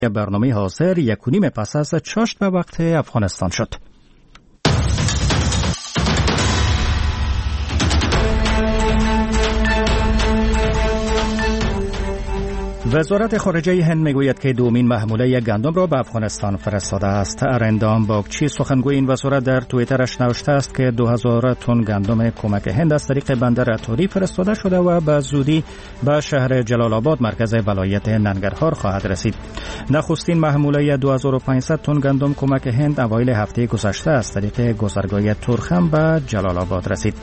برنامه حاضر 1:30 پس از چاشت به وقت افغانستان شد. وزارت خارجه هند میگوید که دومین محموله گندم را به افغانستان فرستاده است. ارندام باگچی سخنگوی این وزارت در توییترش نوشته است که 2000 تن گندم کمک هند از طریق بندر اتوری فرستاده شده و به زودی به شهر جلال آباد مرکز ولایت ننگرهار خواهد رسید. نخستین محموله 2500 تن گندم کمک هند اوایل هفته گذشته از طریق گذرگاه تورخم به جلال آباد رسید.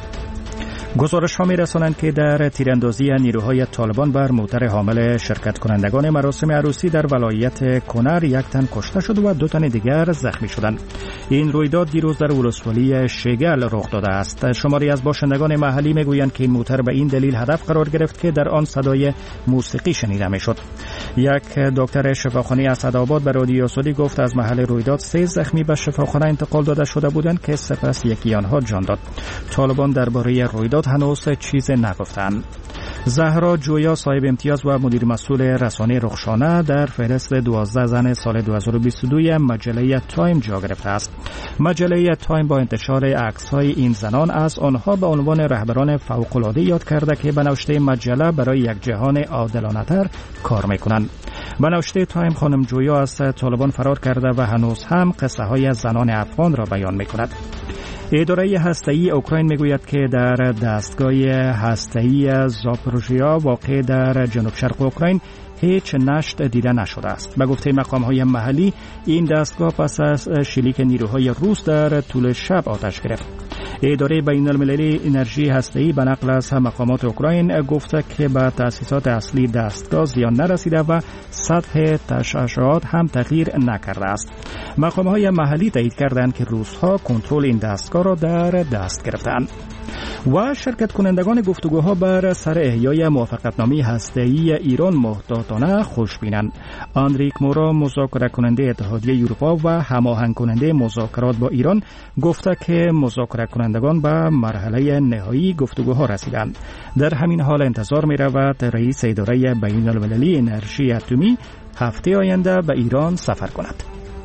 گزارش ها می رسانند که در تیراندازی نیروهای طالبان بر موتر حامل شرکت کنندگان مراسم عروسی در ولایت کنر 1 تن کشته شد و 2 تن دیگر زخمی شدند. این رویداد دیروز در ولسوالی شگل رخ داده است. شماری از باشندگان محلی می گویند که این موتر به این دلیل هدف قرار گرفت که در آن صدای موسیقی شنیده می شد. یک دکتر شفاخانه اسدآباد به رادیو سعودی گفت از محل رویداد 3 زخمی به شفاخانه انتقال داده شده بودند که سپس یکی آنها جان داد. طالبان درباره رویداد هنوز چیز نگفتند. زهرا جویا صاحب امتیاز و مدیر مسئول رسانه رخشانه در فهرست 12 زن سال 2022 مجله تایم جا گرفته است. مجله تایم با انتشار عکس‌های این زنان از آنها به عنوان رهبران فوق‌العاده یاد کرده که به نوشته مجله برای یک جهان عادلانه‌تر کار می‌کنند. به نوشته تایم خانم جویا از طالبان فرار کرده و هنوز هم قصه‌های زنان افغان را بیان می‌کند. اداره هسته‌ای اوکراین میگوید که در دستگاه هسته‌ای زاپروژیا واقع در جنوب شرق اوکراین هیچ نشت دیده نشده است. به گفته مقام‌های محلی این دستگاه پس از شلیک نیروهای روس در طول شب آتش گرفت. اداره بین‌المللی انرژی هسته‌ای به نقل از مقامات اوکراین گفته که به تأسیسات اصلی دستگاه زیان نرسیده و سطح تشعشعات هم تغییر نکرده است. مقام‌های محلی تایید کردند که روس‌ها کنترل این دستگاه را در دست گرفتند. و شرکت کنندگان گفتگوها بر سر احیای موافقتنامه هسته‌ای ایران محتاطانه خوشبینند. آنریک مورا مذاکره کننده اتحادیه اروپا و هماهنگ کننده مذاکرات با ایران گفته که مذاکره کنندگان به مرحله نهایی گفتگوها رسیدند. در همین حال انتظار می رود رئیس اداره بین‌المللی انرژی اتمی هفته آینده به ایران سفر کند.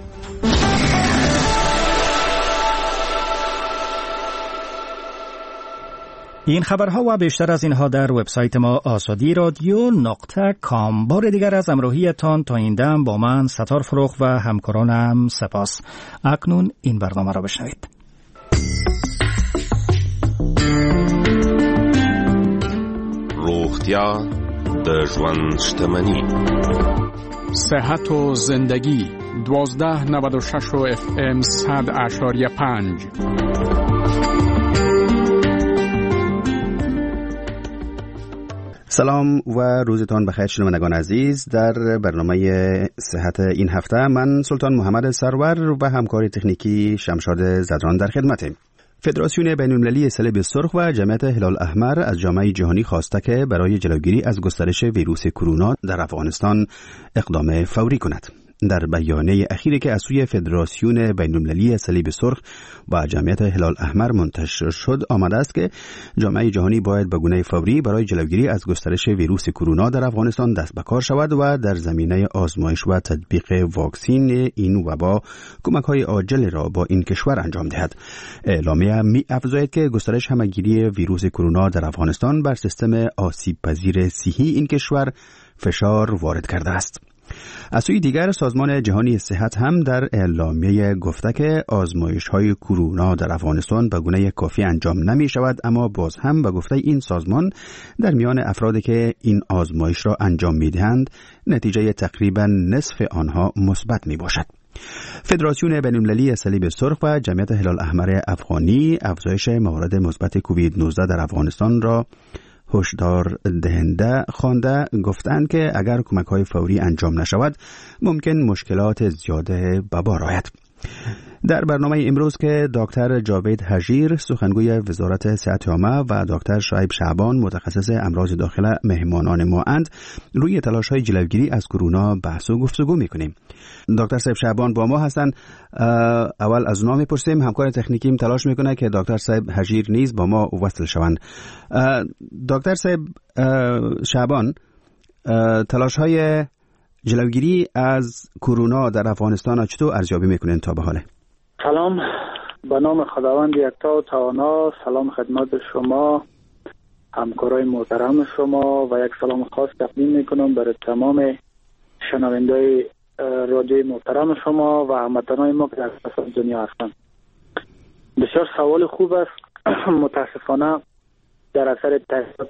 این خبرها و بیشتر از اینها در وبسایت ما azadi.radio.com. بار دیگر از همراهیتان تا این دم با من ستار فروغ و همکارانم سپاس. اکنون این برنامه را بشنوید. روغتیا د ژوند شتمني. صحت و زندگی 1296 FM 100.5. سلام و روزتان بخیر شنوندگان عزیز. در برنامه صحت این هفته من سلطان محمد سرور و همکار تکنیکی شمشاد زدران در خدمتیم. فدراسیون بین‌المللی صلیب سرخ و جمعیت هلال احمر از جامعه جهانی خواسته که برای جلوگیری از گسترش ویروس کرونا در افغانستان اقدام فوری کند. در بیانیه اخیری که از سوی فدراسیون بین‌المللی صلیب سرخ و جمعیت هلال احمر منتشر شد آمده است که جامعه جهانی باید به گونه فوری برای جلوگیری از گسترش ویروس کرونا در افغانستان دست به کار شود و در زمینه آزمایش و تطبیق واکسین این وبا کمک‌های عاجل را با این کشور انجام دهد. اعلامیه می‌افزاید که گسترش همه‌گیری ویروس کرونا در افغانستان بر سیستم آسیب‌پذیر صحی این کشور فشار وارد کرده است. از سوی دیگر سازمان جهانی صحت هم در اعلامیه گفته که آزمایش‌های کرونا در افغانستان به گونه کافی انجام نمی شود، اما باز هم به گفته این سازمان در میان افرادی که این آزمایش را انجام می دهند نتیجه تقریبا نصف آنها مثبت می باشد. فدراسیون بین‌المللی صلیب سرخ و جمعیت هلال احمر افغانی افزایش موارد مثبت کووید 19 در افغانستان را هشدار دهنده خوانده گفتند که اگر کمک‌های فوری انجام نشود ممکن مشکلات زیاده به بار آید. در برنامه امروز که دکتر جاوید حجیر سخنگوی وزارت صحت عامه و دکتر شعیب شعبان متخصص امراض داخله مهمانان ما اند، روی تلاش‌های جلوگیری از کرونا بحث و گفتگو می‌کنیم. دکتر صاحب شعبان با ما هستند. اول از نام می‌پرسیم. همکار تکنیکیم تلاش می‌کنه که دکتر صاحب حجیر نیز با ما وصل شوند. دکتر صاحب شعبان، تلاش‌های جلوگیری از کرونا در افغانستان چطور ارزیابی میکنین تا به حال؟ سلام، به نام خداوند یکتا و توانا. سلام خدمت شما، همکارای محترم شما و یک سلام خاص تقدیم میکنم برای تمام شنونده‌های رادیوی محترم شما و هموطنان ما که در سراسر دنیا هستند. بسیار سوال خوب است. متاسفانه در اثر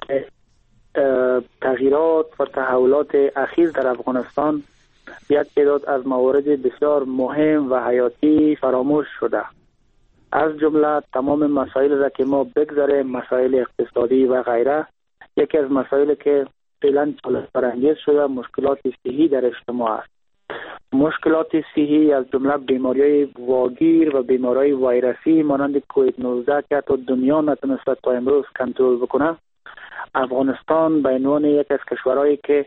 تغییرات و تحولات اخیر در افغانستان یک تعداد از موارد بسیار مهم و حیاتی فراموش شده. از جمله تمام مسائل را که ما بگذاریم، مسائل اقتصادی و غیره، یکی از مسائل که فعلا چالش برانگیز شده مشکلات صحی در اجتماع است. مشکلات صحی از جمله بیماری‌های واگیر و بیماری‌های ویروسی مانند کووید 19 که تا دنیا نتونسته تا امروز کنترل بکنه، افغانستان به عنوان یک از کشورهایی که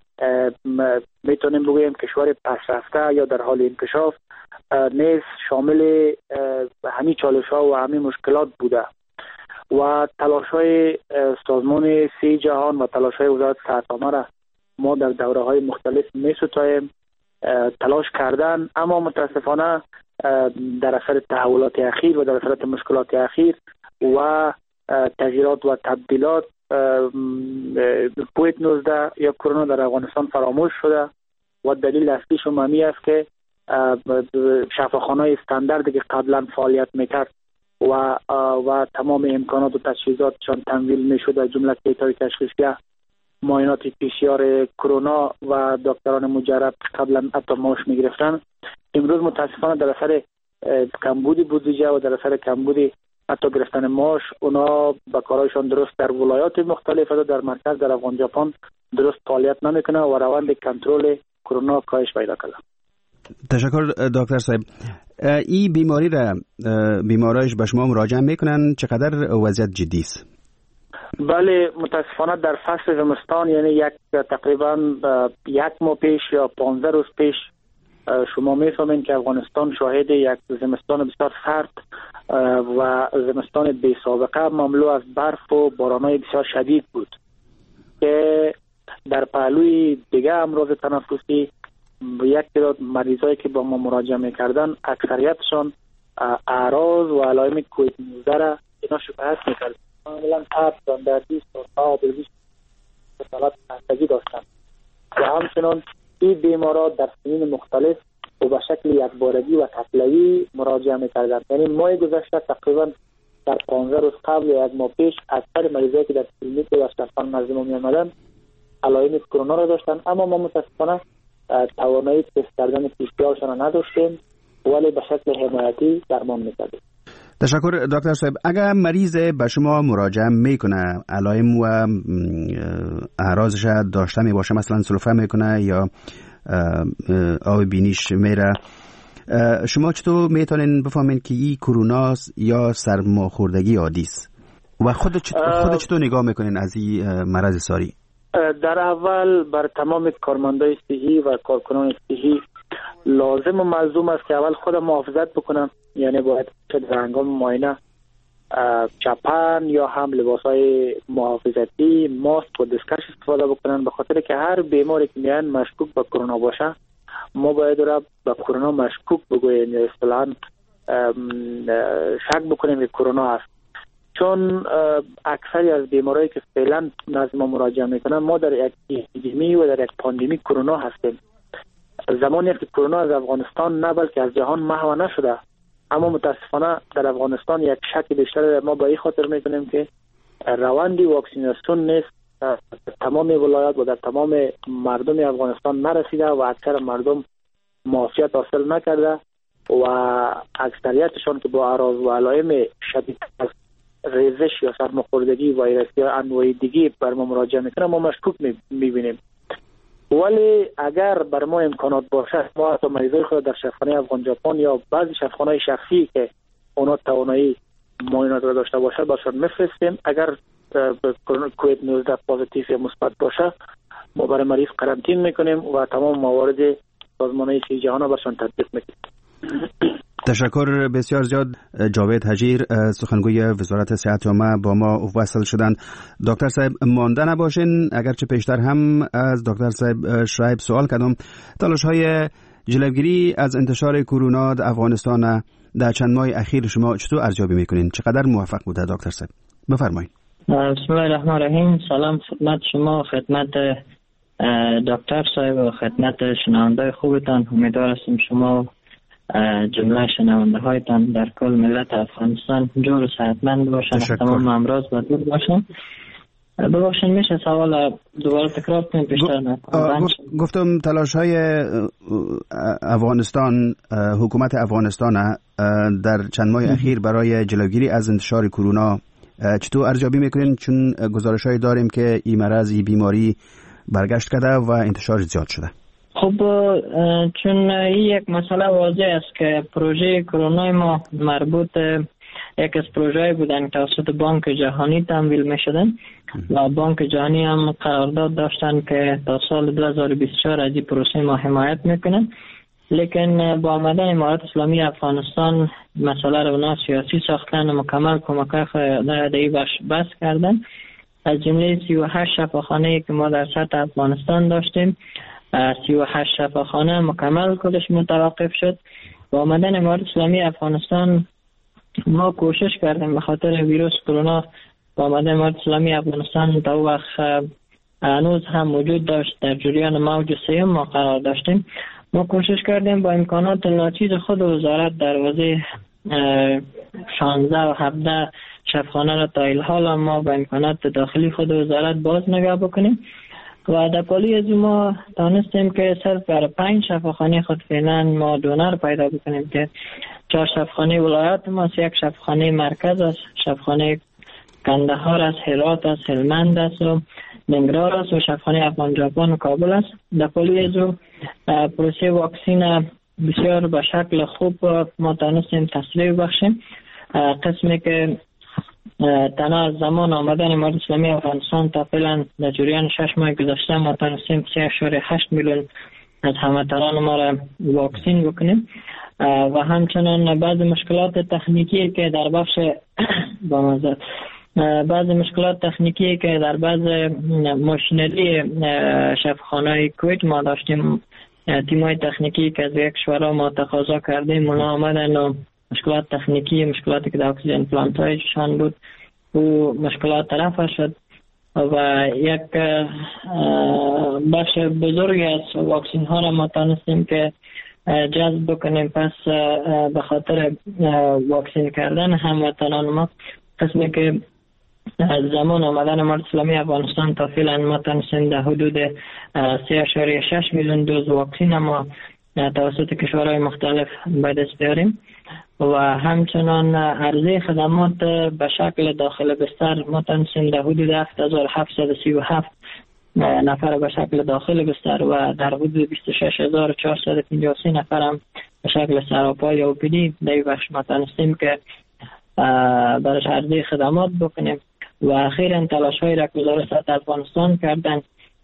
میتونیم بگوییم کشور پیشرفته یا در حال انکشاف نیز شامل همین چالش‌ها و همین مشکلات بوده و تلاش‌های سازمان صحت جهان و تلاش‌های وزارت صحت عامه را ما در دوره‌های مختلف می‌ستاییم. تلاش کردن، اما متاسفانه در اثر تحولات اخیر و در اثر مشکلات اخیر و تغییرات و تبدیلات کووید 19 یا کرونا در افغانستان فراموش شده و دلیل اصلیش همین است که شفاخانه‌های استانداردی که قبلا فعالیت میکرد و تمام امکانات و تجهیزاتشان تمویل میشد، از جمله کیت‌های تشخیصگاه، معاینات PCR کرونا و دکتران مجرب قبلا حتی معاش میگرفتن، امروز متاسفانه در اثر کمبود بودجه و در اثر کمبود حتی گرفتن معاش، اونا با کارایشان درست در ولایات مختلف و در مرکز در افغان ژاپن درست فعالیت نمیکنه و روند کنترل کرونا کاهش پیدا کرده. تشکر دکتر صاحب. این بیماری را بیمارایش به شما مراجعه میکنن، چقدر وضعیت جدی است؟ بله، متاسفانه در فصل زمستان، یعنی تقریبا یک ماه پیش یا 15 روز پیش، شما میفهمین که افغانستان شاهد یک زمستان بسیار سرد و زمستان بی سابقه مملو از برف و باران‌های بسیار شدید بود که در پهلوی دیگه امراض تنفسی یک تعداد مریضایی که با ما مراجعه میکردن اکثریتشان اعراض و علائم کووید 19 را اینا شکایت میکردن. معمولا تب، دردی، سرما، بلویش حالت خستگی داشتن و همچنان این بیمارا در سنین مختلف و به شکل یکبارگی و قطعی مراجعه میکردن. یعنی ماه گذشته تقریبا در 15 روز قبل یا یک ماه پیش اکثر مریضایی که در کلینیک و دفترخانه نزد ما میآمدن علائم کرونا را داشتن، اما ما متاسفانه توانایی تست کردن PCR شان نداشتیم ولی به شکل حمایتی درمان میکردیم. تشکر دکتر صاحب. اگر مریض به شما مراجعه میکنه علائم و اعراضش داشته میباشه، مثلا سلفه میکنه یا آب بینیش میره، شما چطور میتونین بفهمین که این کرونا یا سرماخوردگی عادی است و خود چطور نگاه میکنین از این مرض ساری؟ در اول بر تمام کارمندای صحی و کارکنان صحی لازم و ملزوم است که اول خود محافظت بکنن، یعنی باید در هنگام معاینه چپن یا هم لباسهای محافظتی، ماسک و دستکش استفاده بکنن، به خاطر که هر بیماری که میان مشکوک به کرونا باشه ما باید را به کرونا مشکوک بگوییم یا اصطلاحاً شک بکنیم که کرونا است. چون اکثری از بیمارایی که فعلا نزد ما مراجعه میکنن ما در یک اپیدمی و در یک پاندمی کرونا هستیم. زمانی که کرونا از افغانستان نه بلکه از جهان محو نشده، اما متاسفانه در افغانستان یک شک بیشتر ما به این خاطر میکنیم که روندی واکسیناسیون نیست، تمام ولایات و در تمام مردم افغانستان نرسیده و اکثر مردم معافیت حاصل نکرده و اکثریتشان که با اعراض و علائم شدید از ریزش یا سرماخوردگی ویروسی یا انواع دیگه بر ما مراجعه میکنه، ما مشکوک میبینیم. ولی اگر بر ما امکانات باشه ما حتی مریضای خود در شفاخانه افغان ژاپن یا بعضی شفاخانه‌های شخصی که اونا توانایی معاینات را داشته باشه براشون میفرستیم. اگر کووید 19 پوزیتیو یا مثبت باشه ما برای مریض قرنطین میکنیم و تمام موارد سازمان صحت جهان را براشون تطبیق میکنیم. تشکر بسیار زیاد. جاوید حجیر، سخنگوی وزارت صحت عامه، با ما وصل شدن. دکتر صاحب مانده نباشین، اگرچه پیشتر هم از دکتر صاحب شعیب سوال کردم. تلاش‌های جلوگیری از انتشار کرونا در افغانستان در چند ماه اخیر شما چطور ارزیابی میکنین؟ چقدر موفق بوده دکتر صاحب؟ بفرمایید. بسم الله الرحمن الرحیم. سلام خدمت شما، خدمت دکتر صاحب و خدمت شنونده خوبتان. امیدوار هستم شما جمله شنونده هایتان در کل ملت افغانستان جور و صحتمند باشن، تمام امراض و دور باشن. ببخشید میشه سوال دوباره تکرار کنیم بیشتر نکنم؟ گفتم تلاش های افغانستان، حکومت افغانستان در چند ماه اخیر برای جلوگیری از انتشار کرونا چطور ارزیابی میکنین؟ چون گزارش هایی داریم که این مرض، این بیماری برگشت کرده و انتشار زیاد شده. خب چون این یک مسئله واضح است که پروژه کرونا ما مربوط یک از پروژه بودن توسط بانک جهانی تمویل می شدن و بانک جهانی هم قرارداد داشتن که تا سال 2024 از این پروسه ما حمایت میکنن. لیکن با آمدن امارات اسلامی افغانستان مسئله رو اونا سیاسی ساختن و مکمل کمک خود بس کردن. از جمله 38 شفاخانه که ما در سطح افغانستان داشتیم، 38 شفاخانه مکمل کلش متوقف شد. با آمدن امارات اسلامی افغانستان ما کوشش کردیم به خاطر ویروس کرونا. با آمدن امارات اسلامی افغانستان تا وقت هنوز هم موجود داشت، در جریان موج سوم ما قرار داشتیم. ما کوشش کردیم با امکانات ناچیز خود وزارت دروازه 16 و 17 شفاخانه را تا الحال ما با امکانات داخلی خود وزارت باز نگاه بکنیم و در پالی از ما دانستیم که صرف برای 5 شفاخانه خود فعلا ما دونر پیدا بکنیم که 4 شفاخانه ولایت ما، 1 شفاخانه مرکز است، شفاخانه کندهار است، هرات است، هلمند است و ننگرهار است و شفاخانه افغان ژاپن و کابل است. در پالی از پروسه واکسین بسیار به شکل خوب ما تانستیم تسریع بخشیم. قسمی که تنها از زمان آمدن امارات اسلامی افغانستان تا فعلا در جریان 6 ماه گذشته ما تانستیم 3.8 میلیون از هموطنان ما را واکسین بکنیم و همچنان بعض مشکلات تکنیکی که در بخش بعض مشکلات تکنیکی که در بعض ماشینری شفاخانه‌های کویت ما داشتیم، تیم‌های تکنیکی که از یک کشور ما تقاضا کردیم اونا آمدن و مشکلات تکنیکی، مشکلاتی که در اکسیژن پلانت هایشان بود و مشکلات رفع شد و یک بخش بزرگی از واکسین ها را ما تانستیم که جذب بکنیم. پس به خاطر واکسین کردن هموطنان ما، قسمی که از زمان آمدن امارات اسلامی افغانستان تا فعلا ما تانستیم در حدود 3.6 میلیون دوز واکسین ما توسط کشورهای مختلف به دست بیاریم و همچنان عرضه خدمات به شکل داخل بستر ما تانستیم در حدود 7737 نفر به شکل داخل بستر و در حدود 26453 نفر هم به شکل سراپا یا اوپیدی در بخش ما تانستیم که برش عرضه خدمات بکنیم و اخیراً تلاش های را که وزارت افغانستان کردن.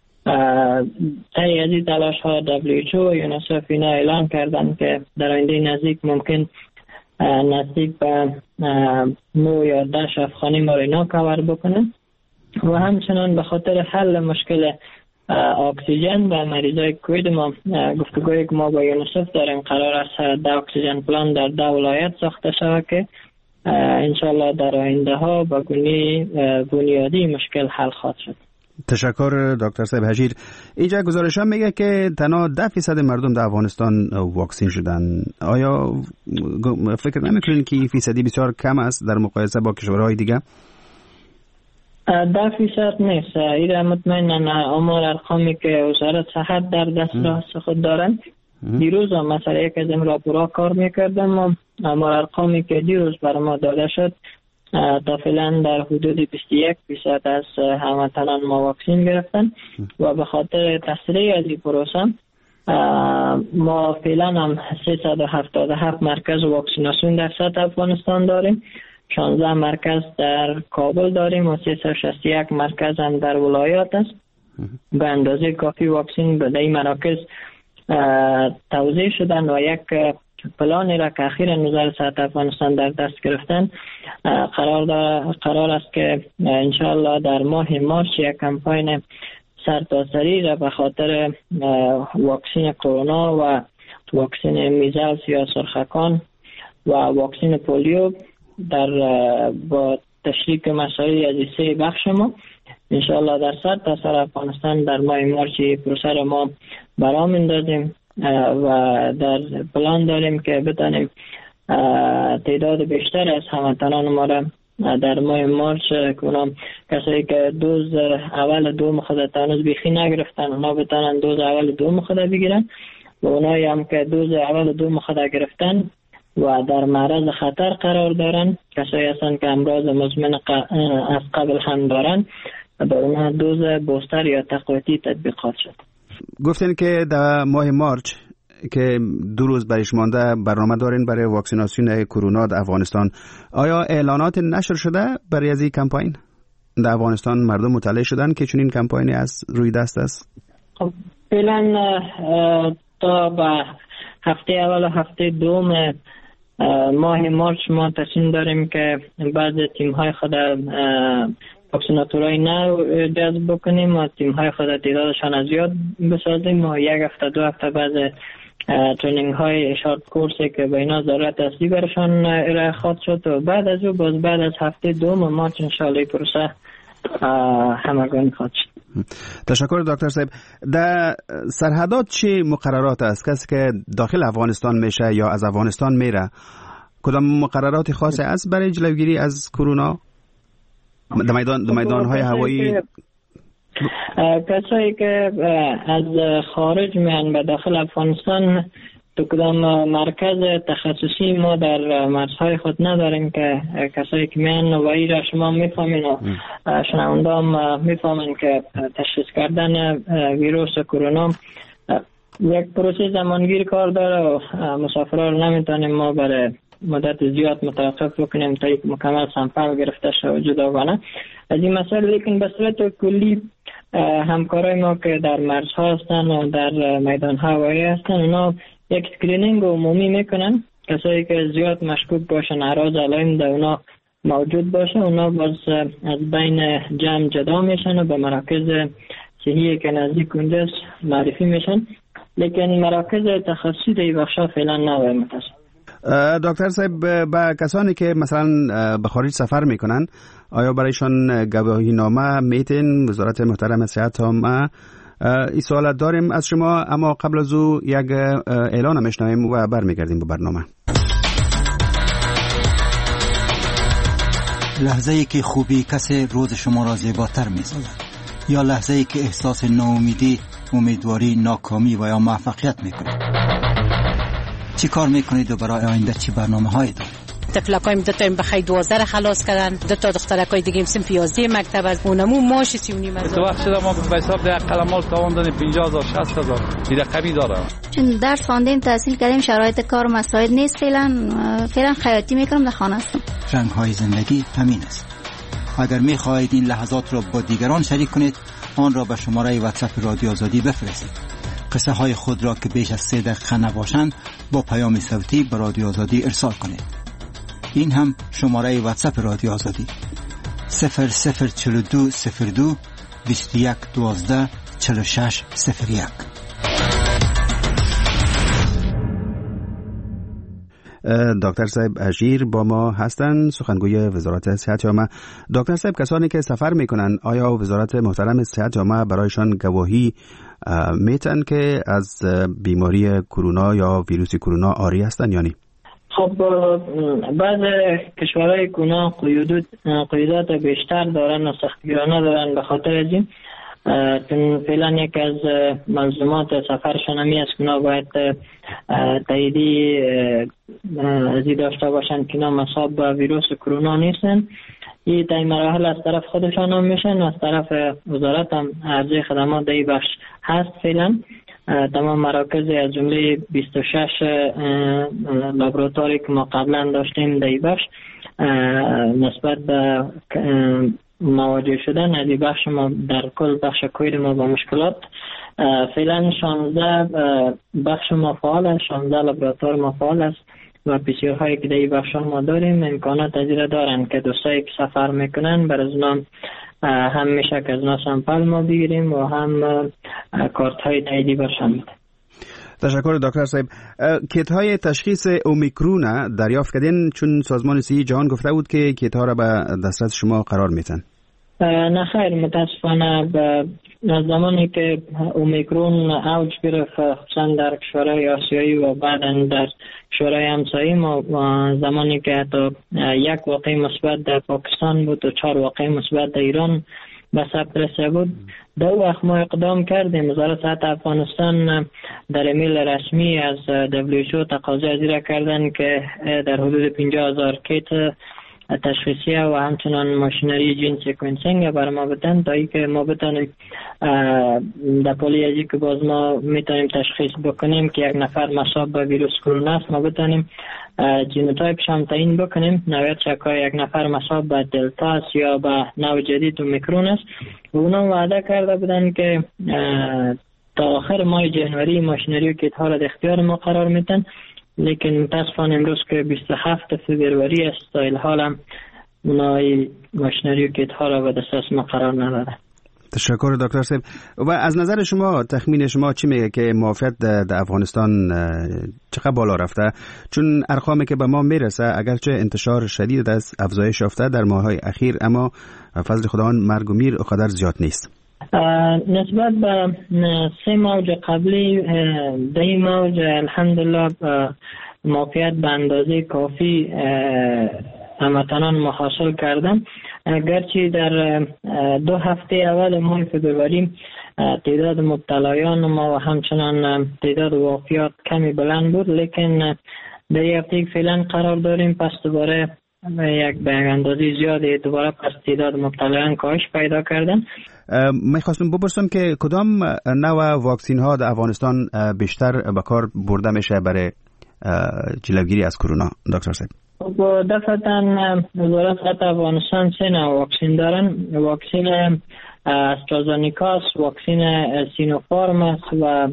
از این تلاش ها WHO و یونیسف اینا اعلام کردن که در آینده نزدیک ممکن نزدیک به 9 یا 10 شفاخانه ما اینا کاور بکنن و همچنان به خاطر حل مشکل اکسیژن و مریضای کووید ما گفتگویی که ما با یونیسف داریم، قرار است 10 اکسیژن پلان در 10 ولایت ساخته شود که انشالله در آینده ها با گونه بنیادی مشکل حل خواهد شد. تشکر دکتر صاحب حجیر. اینجا گزارش هم میگه که تنها 10% مردم در افغانستان واکسین شدن. آیا فکر نمیکنین که فیصدی بسیار کم است در مقایسه با کشورهای دیگه؟ 10% نیست. این مطمئنا آمار ارقامی که وزارت صحت در دسترس خود دارن. دیروز مثلا یک از این راپورها کار میکردم، آمار ارقامی که دیروز برای ما داده شد تا فعلا در حدود 21% از هموطنان ما واکسین گرفتن و به خاطر تسریع از این پروسه ما فعلا هم 377 مرکز واکسیناسیون در سطح افغانستان داریم، 16 مرکز در کابل داریم و 361 مرکز هم در ولایات است. به اندازه کافی واکسین به این مراکز توزیع شدن و یک پلانی را که اخیراً وزارت صحت افغانستان در دست گرفتن قرار است که انشاءالله در ماه مارس یک کمپاین سرتاسری را به خاطر واکسن کرونا و واکسن میزلز یا سرخکان و واکسن پولیو با تشریک مسائل از سه بخش ما انشاءالله در سرتاسر افغانستان در ماه مارس پروسه را ما برآ میندازیم و در پلان داریم که بتانیم تعداد بیشتر از هموطنان ما را در ماه مارس کنم کسایی که دوز اول دوم خود تانوز بیخی نگرفتن اونا بتانن دوز اول دوم خود بگیرن و اونایی هم که دوز اول دوم خود گرفتن و در معرض خطر قرار دارن کسایی هستن که امراض مزمن از قبل هم دارن و در اونها دوز بوستر یا تقویتی تطبیقات شد. گفتین که در ماه مارچ که 2 روز برش مانده برنامه دارین برای واکسیناسیون کرونا در افغانستان. آیا اعلانات نشر شده برای از این کمپاین؟ در افغانستان مردم مطلع شدن که چنین کمپاینی از روی دست است؟ فعلا تا به هفته اول و هفته دوم ماه مارچ ما تصمیم داریم که بعض تیم‌های خود واکسیناتورای نو جذب بکنیم و تیم‌های خود تعدادشان از زیاد بسازیم و 1 هفته 2 هفته بعد ترینینگ های شارت کورسی که به اینا ضرورت اصلی برشان ارائه خواهد شد و بعد از او باز بعد از هفته دوم مارچ انشاءالله پروسه همگانی خواهد شد. تشکر دکتر صاحب. در سرحدات چه مقررات است؟ کسی که داخل افغانستان میشه یا از افغانستان میره کدام مقررات خاصی است برای جلوگیری از کرونا در میدان های هوایی؟ کسایی که از خارج میان به داخل افغانستان تو کدام مرکز تخصصی ما در مرزهای خود نداریم که کسایی که میان و ای را شما میفهمین و شنونده هم میفهمین که تشخیص کردن ویروس کرونا یک پروسه زمانگیر کار داره و مسافرها رو نمیتونیم ما برای مدت زیاد متوقف بکنیم تا یک مکمل سامپل گرفته شد جداگانه از این مسئله. لیکن به صورت کلی همکارای ما که در مرزها هستن و در میدان هوایی هستن اونا یک اسکرینینگ عمومی میکنن. کسایی که زیاد مشکوک باشن اعراض علائم در اونا موجود باشه اونا باز از بین جمع جدا میشن و به مراکز صحی که نزدیک اونجاست معرفی میشن. لیکن مراکز تخصصی در بخشا فعلا نداریم متاسفانه. دکتر صاحب با کسانی که مثلا به خارج سفر میکنن آیا برایشان گواهی نامه میتین؟ وزارت محترم صحت عامه این سوالات داریم از شما، اما قبل از او یک اعلان میشنویم و برمیگردیم به برنامه. لحظه ای که خوبی کسی روز شما را زیباتر می‌سازد یا لحظه ای که احساس ناامیدی، امیدواری، ناکامی و یا موفقیت میکنید. چی کار میکنید و برای آینده چی برنامه‌هایی دارید؟ تفلکایم 2 تا بخای 12 را خلاص کردن، 2 تا دخترکای دیگه سن 11 مکتب از اونمو ماش 39 از. تو وقت شده ما به حساب ده قلمال تاوان دادیم 50000 60000 این رقمی داره. چون درس خواندیم تحصیل کردیم شرایط کار مساعد نیست فعلا خیاطی میکنم در خانه هستم. رنگ‌های زندگی همین است. اگر می‌خواهید این لحظات را با دیگران شریک کنید آن را به شماره واتساپ رادیو آزادی بفرستید. قصه های خود را که بیش از 3 دقیقه نباشند با پیام صوتی به رادیو آزادی ارسال کنید. این هم شماره واتساپ رادیو آزادی 004202 21 12 46 01. دکتر صاحب اژیر با ما هستند، سخنگوی وزارت صحت عامه. دکتر صاحب کسانی که سفر میکنن آیا وزارت محترم صحت عامه برایشان گواهی میتن که از بیماری کرونا یا ویروس کرونا عاری هستن یا نه؟ خب بعض کشورهای کرونا قیودات بیشتر دارن و سختگیرانه دارن. به خاطر از این فعلا یک از ملزومات سفرشان همی است که باید تاییدی ازی داشته باشن که مصاب به ویروس کرونا نیستن. این تا این مراحل از طرف خودشان هم میشن و از طرف وزارت هم عرضه خدمات در این بخش هست. فعلا تمام مراکز از جمله 26 لابراتواری که ما قبلا داشتیم در این بخش نسبت به مواجه شدن از این بخش ما در کل بخش کویر ما با مشکلات فعلا 16 بخش ما فعال است، 16 لابراتوار ما فعال است و PCR هایی که در این بخش ما داریم امکانات از این دارن که دوستایی که سفر میکنن بر از اونا هم میشه که از اونا سامپل ما بگیریم و هم کارت های تاییدی برشان میده. تشکر دکتر صاحب. کیت های تشخیص اومیکرون دریافت کردین؟ چون سازمان صحت جهان گفته بود که کیت ها را به دسترس شما قرار میتن. نه خیر، متاسفانه از زمانی که اومیکرون اوج گرفت خصوصا در کشورهای آسیایی و بعدا در کشورهای همسایه ما، زمانی که حتی یک واقعه مثبت در پاکستان بود و 4 واقعه مثبت در ایران به ثبت رسیده بود، دو وقت ما اقدام کردیم. وزارت صحت افغانستان در ایمیل رسمی از WHO تقاضا از این کردن که در حدود 50,000 کیت تشخیصیه و همچنان ماشینری جین سیکونسینگ برای ما بدن تا ای که ما بتانیم در پولی ازی که باز ما میتونیم تشخیص بکنیم که یک نفر مصاب به ویروس کرونا است، ما بتانیم جینوتایپش هم تعیین بکنیم. نوید شکای یک نفر مصاب به دلتا است یا به نوع جدید اومیکرون است. و اونا وعده کرده بودن که تا آخر ماه جنوری ماشینری و کیت ها را در اختیار ما قرار میتن، لیکن متاسفانه امروز که 27 فبروری است تا الحال هم اونای ماشینری و کیت ها را به دسترس ما قرار نداده. تشکر دکتر صاحب. و از نظر شما تخمین شما چی میگه که معافیت در افغانستان چقدر بالا رفته؟ چون ارقامی که به ما میرسه اگرچه انتشار شدید از افزایش یافته در ماه‌های اخیر، اما فضل خداوند مرگ و میر قدر زیاد نیست. نسبت به 3 موج قبلی در این موج الحمدلله معافیت به اندازه کافی هموطنان ما حاصل کردن. گرچه در 2 هفته اول ماه فبروری تعداد مبتلایان ما و همچنان تعداد وفیات کمی بلند بود، لیکن در یک هفته فعلا قرار داریم پس دوباره یک به اندازه زیادی دوباره پس تعداد مبتلایان کاهش پیدا کردن. میخواستم بپرسم که کدام نوع واکسین ها در افغانستان بیشتر به کار برده میشه برای جلوگیری از کرونا دکتر صاحب؟ دفعتاً وزارت صحت افغانستان 3 نوع واکسین دارن. واکسین استرازونیکا است، واکسین سینوفارم است و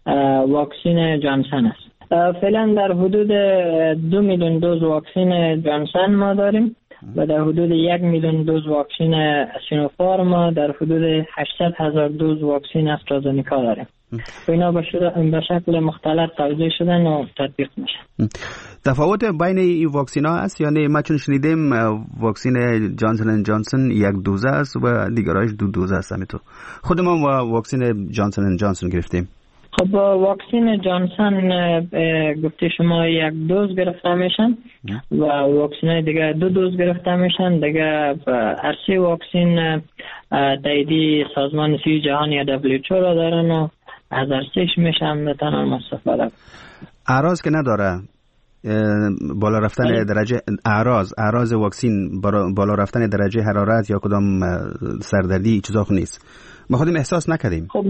واکسین جانسن است. فعلا در حدود 2 میلیون دوز واکسین جانسن ما داریم و در حدود 1 میلیون دوز واکسین سینوفارم، در حدود 800,000 دوز واکسین استرازونیکا داریم. اینا به شکل مختلف توزیع شدن و تطبیق میشن. تفاوت بین این واکسین ها است؟ یعنی ما چون شنیدیم واکسین جانسن اند جانسن 1 دوزه است و دیگرایش 2 دوزه است. همینطور خود ما واکسین جانسن اند جانسن گرفتیم. خب واکسین جانسن گفته شما 1 دوز گرفته میشن و واکسین دیگه 2 دوز گرفته میشن. دیگه هر 3 واکسین تاییدی سازمان صحت جهان یا WHO را دارن و از هر 3 میشن میتونن استفاده. اعراض که نداره؟ بالا رفتن درجه اعراض واکسین بالا رفتن درجه حرارت یا کدام سردردی چیزا خو نیست؟ ما خودم احساس نکردیم. خب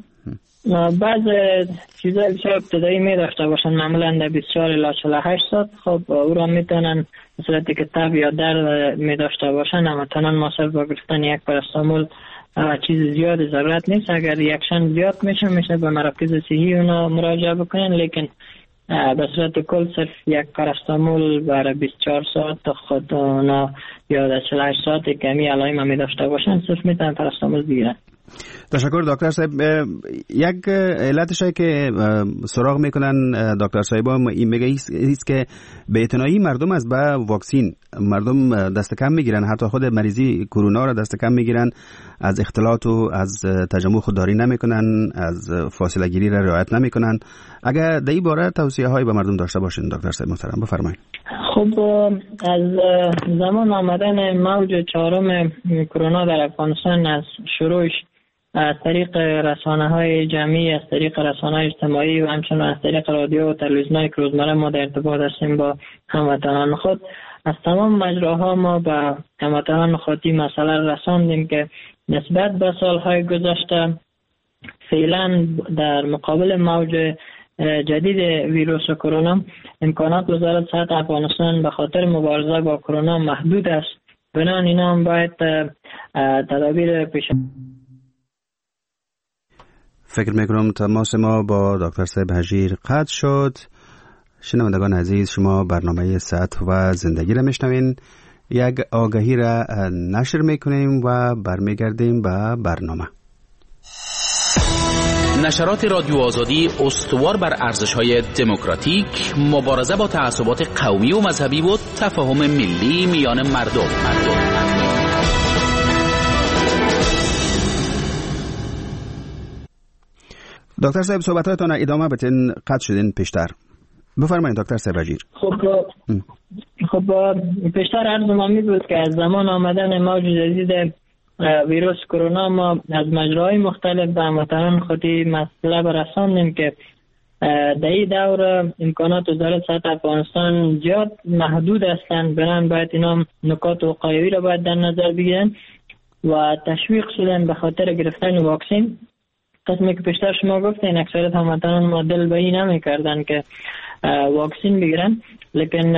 بعض چیزایی که ابتدایی می داشته باشن معمولا در 24 الی 48 ساعت خب او را میتونن به صورتی که تب یا درد می داشته باشن اما تنان مصرف با گرفتن یک پاراستامول چیز زیاد ضرورت نیست. اگر یکشن زیاد میشه به مراکز صحی اونا مراجعه بکنن، لیکن به صورت کل صرف یک پاراستامول برای 24 ساعت خود اونا یا در 48 ساعت کمی علائم می داشته باشن صرف میتونن پاراستامول بگیرن. تشکر دکتر صاحب. یک علتش که سراغ میکنن دکتر صاحب این میگه ایست که به اعتنایی مردم از با واکسین مردم دست کم میگیرن، حتی خود مریضی کرونا را دست کم میگیرن، از اختلاط و از تجمع خودداری نمیکنن، از فاصله گیری را رعایت نمیکنن. اگر در این باره توصیه هایی به مردم داشته باشین دکتر صاحب محترم بفرمایید. خب از زمان آمدن موج 4 کرونا در افغانستان از شروعش از طریق رسانه‌های جمعی، از طریق رسانه‌های اجتماعی و همچنین از طریق رادیو و تلویزیون‌های که روزمره ما در ارتباط هستیم با هموطنان خود، از تمام مجراها ما به هموطنان خود این مسئله رساندیم که نسبت به سالهای گذشته فعلا در مقابل موج جدید ویروس کرونا امکانات وزارت صحت افغانستان به خاطر مبارزه با کرونا محدود است. بنابراین اینا هم باید تدابیر پیش فکر میکنم تماس ما با دکتر صاحب هجیر قطع شد. شنوندگان عزیز، شما برنامه صحت و زندگی را میشنوین. یک آگهی را نشر میکنیم و برمیگردیم به برنامه. نشرات رادیو آزادی استوار بر ارزش‌های دموکراتیک، مبارزه با تعصبات قومی و مذهبی و تفاهم ملی میان مردم. دکتر صاحب، صحبتاتون ادامه بدین، قطع شدین پیشتر. بفرمایید دکتر صاحب هجیر. خب پیشتر عرض ما می بود که از زمان آمدن موج جدید ویروس کرونا ما از مجراهای مختلف به هموطنان خودی مطلب رساندیم که در این دور امکانات وزارت صحت افغانستان زیاد محدود هستند، بنابراین باید اینا نکات وقایوی را باید در نظر بگیرن و تشویق شدن به خاطر گرفتن واکسین. قسمی که پیشتر شما گفتین اکثریت هموطنان ما دل به این نمی کردن که واکسین بگیرن، لیکن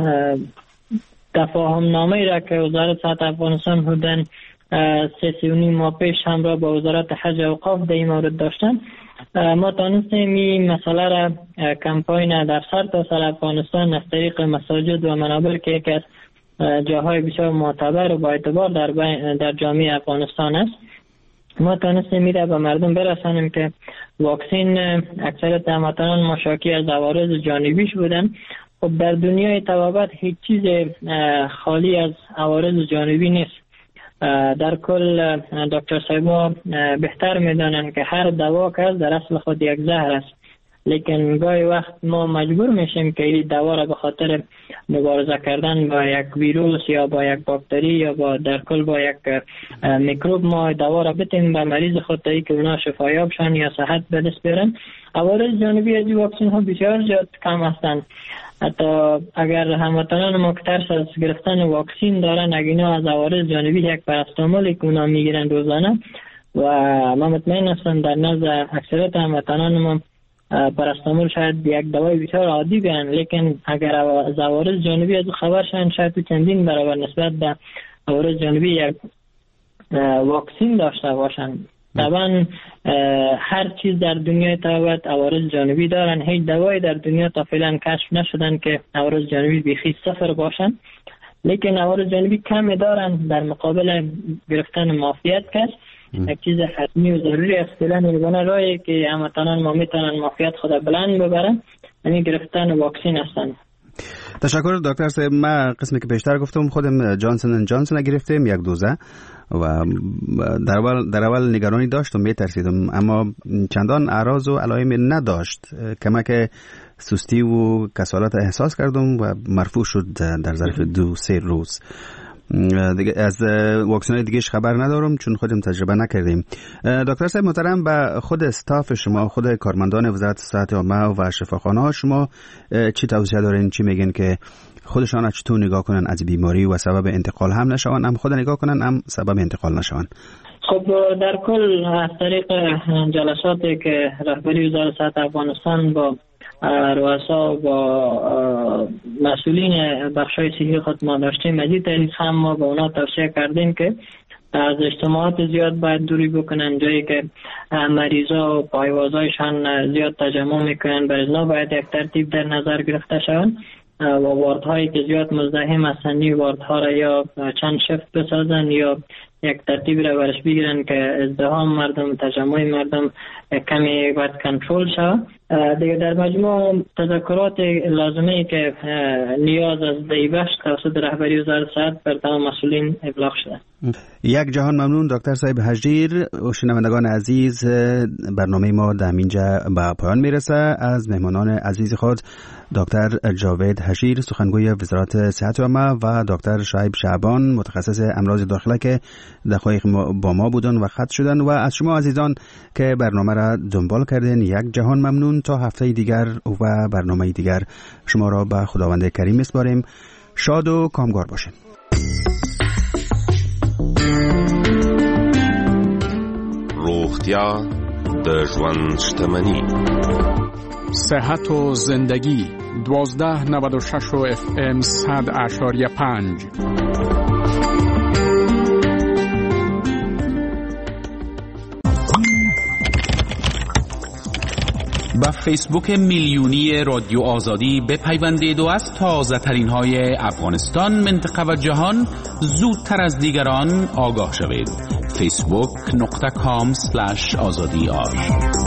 تفاهم نامه را که وزارت صحت افغانستان حدوداً 3.5 ماه پیش همراه با وزارت حج و اوقاف در این مورد داشتن، ما تانستیم این مسئله را کمپاین در سرتاسر افغانستان از طریق مساجد و منابر که یکی از جاهای بسیار معتبر و با اعتبار در جامعه افغانستان است، ما تانستیم میره به مردم برسانیم که واکسین اکثریت هموطنان ما شاکی از عوارض جانبیش بودن. خب در دنیای طبابت هیچ چیز خالی از عوارض جانبی نیست. در کل دکتر صاحبا بهتر میدانن که هر دوا که در اصل خود یک زهر است، لیکن گاهی وقت ما مجبور میشیم که این دوا را به خاطر مبارزه کردن با یک ویروس یا با یک باکتری یا با در کل با یک میکروب ما دوا را بدیم به مریض خود تا که اونا شفایاب شن یا صحت به دست بیارن. عوارض جانبی از واکسن ها بسیار زیاد کم هستند. حتی اگر هموطنان ما که ترس از گرفتن واکسین دارن، اگر اینا از عوارض جانبی یک پاراستامولی که اونا میگیرن روزانه و ما مطمئن هستم در نزد اکثریت هموطنان ما پاراستامول شاید یک دوای بسیار عادی بیان، لیکن اگر از عوارض جانبی از خبر شن شاید چندین برابر نسبت به عوارض جانبی یک واکسین داشته باشن. طبعا هر چیز در دنیای طبابت عوارض جانبی دارن. هیچ دوایی در دنیا تا فعلا کشف نشدن که عوارض جانبی بیخی صفر باشن، لیکن عوارض جانبی کمی دارن در مقابل گرفتن معافیت کش. یک چیز حتمی و ضروری است فعلا میگونه راهی که هموطنان ما میتونن معافیت خود بلند ببرن یعنی گرفتن واکسین هستن. تشکر دکتر صاحب. ما قسمی که پیشتر گفتم خودم جانسون گرفتیم یک دوزه و در اول نگرانی داشتم، میترسیدم، اما چندان اعراض و علائم نداشت. کمک سستی و کسالت احساس کردم و مرفوع شد در ظرف 2-3 روز. از واکسن‌های دیگهش خبر ندارم چون خودم تجربه نکردیم. دکتر صاحب محترم، به خود استاف شما، خود کارمندان وزارت صحت عامه و شفاخانه ها شما چی توصیه دارین؟ چی میگن که خودشان چطور نگاه کنن از بیماری و سبب انتقال هم نشون، هم خود نگاه کنن هم سبب انتقال نشون؟ خب در کل از طریق جلساتی که رهبری وزارت صحت افغانستان با رؤسا و مسئولین بخشای صحی خود ما داشتیم، از این طریق هم ما به اونا توصیه کردیم که از اجتماعات زیاد باید دوری بکنن. جایی که مریضا و پایوازایشان زیاد تجمع میکنن برای باید یک ترتیب در نظر گرفته شوند و واردهایی که زیاد مزدحم هستند واردها را یا چند شفت بسازن یا یک ترتیب را برش بگیرن که ازدحام مردم، تجمع مردم کمی باید کنترل شود. دیگه در مجموع تذکرات لازمه که نیاز از دیبش توسط رهبری وزارت صحت بر تمام مسئولین ابلاغ شده. یک جهان ممنون دکتر صاحب هجیر. شنوندگان عزیز، برنامه ما در اینجا به پایان میرسه. از مهمانان عزیز خود دکتر جاوید هجیر سخنگوی وزارت صحت عامه و دکتر شعیب شعبان متخصص امراض داخله که دقایق با ما بودن و خط شدن و از شما عزیزان که برنامه را دنبال کردین یک جهان ممنون. تا هفته دیگر و برنامه دیگر شما را به خداوند کریم میسپاریم. شاد و کامگار باشین. روغتیا د ژوند شتمني. صحت و زندگی 1296 و FM 100.5. به فیسبوک میلیونی رادیو آزادی بپیوندید و از تازه ترین های افغانستان، منطقه و جهان زودتر از دیگران آگاه شوید. facebook.com/azadi